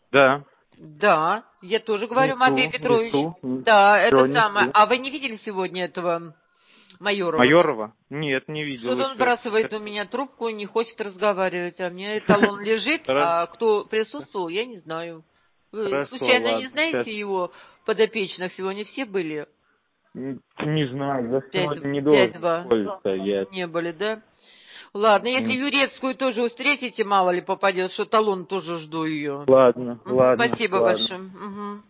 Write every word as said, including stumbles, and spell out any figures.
Да. Да, я тоже говорю, Несу, Матвей Петрович. несу. Да, это Всё, самое. несу. А вы не видели сегодня этого Майорова-то? Майорова? Нет, не видел. Что-то Вы он что? сбрасывает у меня трубку и не хочет разговаривать, а мне талон лежит, а кто присутствовал, я не знаю. Вы Хорошо, случайно не ладно. Сейчас. знаете его подопечных? Сегодня все были? Не знаю, я Пять, сегодня не пять, должен два. пользоваться. Я... Не были, да? Ладно, если Юрецкую тоже встретите, мало ли попадет, что талон тоже жду ее. Ладно, Угу, ладно, спасибо ладно. большое. Угу.